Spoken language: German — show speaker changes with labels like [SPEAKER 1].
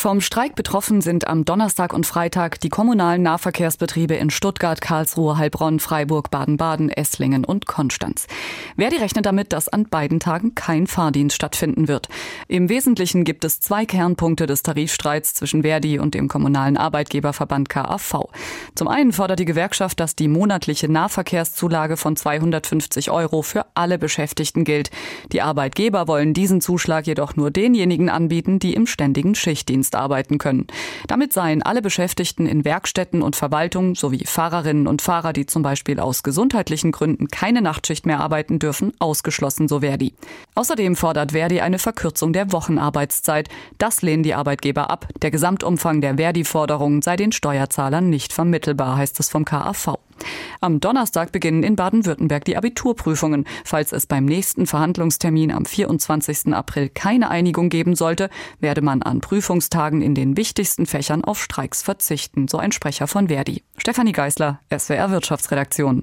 [SPEAKER 1] Vom Streik betroffen sind am Donnerstag und Freitag die kommunalen Nahverkehrsbetriebe in Stuttgart, Karlsruhe, Heilbronn, Freiburg, Baden-Baden, Esslingen und Konstanz. Verdi rechnet damit, dass an beiden Tagen kein Fahrdienst stattfinden wird. Im Wesentlichen gibt es 2 Kernpunkte des Tarifstreits zwischen Verdi und dem kommunalen Arbeitgeberverband KAV. Zum einen fordert die Gewerkschaft, dass die monatliche Nahverkehrszulage von 250 € für alle Beschäftigten gilt. Die Arbeitgeber wollen diesen Zuschlag jedoch nur denjenigen anbieten, die im ständigen Schichtdienst arbeiten können. Damit seien alle Beschäftigten in Werkstätten und Verwaltung sowie Fahrerinnen und Fahrer, die zum Beispiel aus gesundheitlichen Gründen keine Nachtschicht mehr arbeiten dürfen, ausgeschlossen, so Verdi. Außerdem fordert Verdi eine Verkürzung der Wochenarbeitszeit. Das lehnen die Arbeitgeber ab. Der Gesamtumfang der Verdi-Forderungen sei den Steuerzahlern nicht vermittelbar, heißt es vom KAV. Am Donnerstag beginnen in Baden-Württemberg die Abiturprüfungen. Falls es beim nächsten Verhandlungstermin am 24. April keine Einigung geben sollte, werde man an Prüfungstagen in den wichtigsten Fächern auf Streiks verzichten, so ein Sprecher von Verdi. Stefanie Geisler, SWR Wirtschaftsredaktion.